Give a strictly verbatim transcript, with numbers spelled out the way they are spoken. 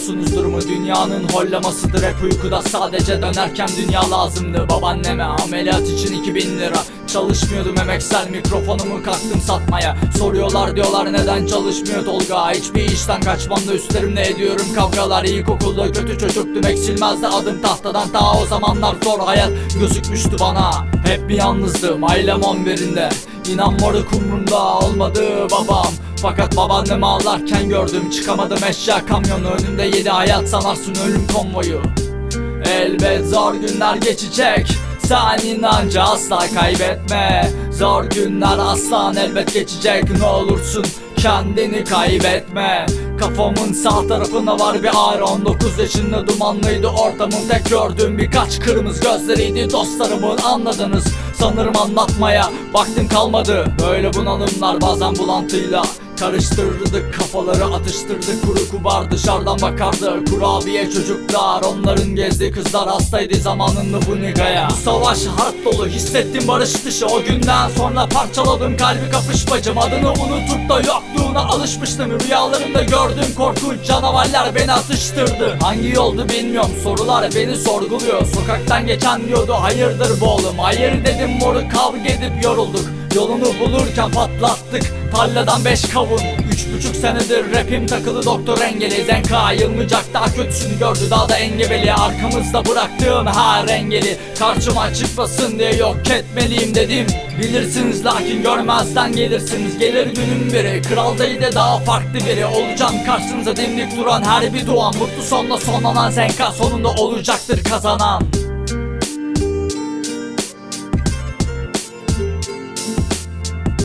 Biliyorsunuzdur mu, dünyanın hollamasıdır hep uykuda. Sadece dönerken dünya lazımdı. Babaanneme ameliyat için iki bin lira. Çalışmıyordum emeksel, mikrofonumu kalktım satmaya. Soruyorlar diyorlar neden çalışmıyor Tolga. Hiçbir işten kaçmam da üstlerimle ediyorum kavgalar. İlkokulda kötü çocuktum, eksilmezdi adım tahtadan. Ta o zamanlar zor hayat gözükmüştü bana. Hep bir yalnızdım, ailem on birinde. İnan moruk umrumda olmadı babam. Fakat babaannemi ağlarken gördüm. Çıkamadım eşya kamyonu önümde, yedi hayat sanarsın ölüm konvoyu. Elbet zor günler geçecek, sen inancı asla kaybetme. Zor günler aslan elbet geçecek, ne olursun kendini kaybetme. Kafamın sağ tarafında var bir ağrı. On dokuz yaşında dumanlıydı ortamın, tek gördüğüm birkaç kırmızı gözleriydi dostlarımın, anladınız. Sanırım anlatmaya vaktim kalmadı. Böyle bunalımlar bazen bulantıyla karıştırdık kafaları, atıştırdık. Kuru kubar dışarıdan bakardı, kurabiye çocuklar. Onların gezdiği kızlar hastaydı zamanında bu nigaya. Bu savaş harp dolu, hissettim barış dışı. O günden sonra parçaladım kalbi kapış bacım. Adını unutup da yokluğuna alışmıştım. Rüyalarımda gördüğüm korkunç canavarlar beni atıştırdı. Hangi yoldu bilmiyorum, sorular beni sorguluyor. Sokaktan geçen diyordu hayırdır bu oğlum. Hayır dedim moruk, kavga edip yorulduk. Yolunu bulurken patlattık tarladan beş kavun. Üç buçuk senedir rapim takılı doktor engeli. Zenka yılmayacak, daha kötüsünü gördü daha da engebeli. Arkamızda bıraktığım her engeli karşıma çıkmasın diye yok etmeliyim dedim. Bilirsiniz lakin görmezden gelirsiniz. Gelir günün biri, kral değil de daha farklı biri. Olacağım karşınıza dimdik duran her bir duan. Mutlu sonla sonlanan Zenka sonunda olacaktır kazanan.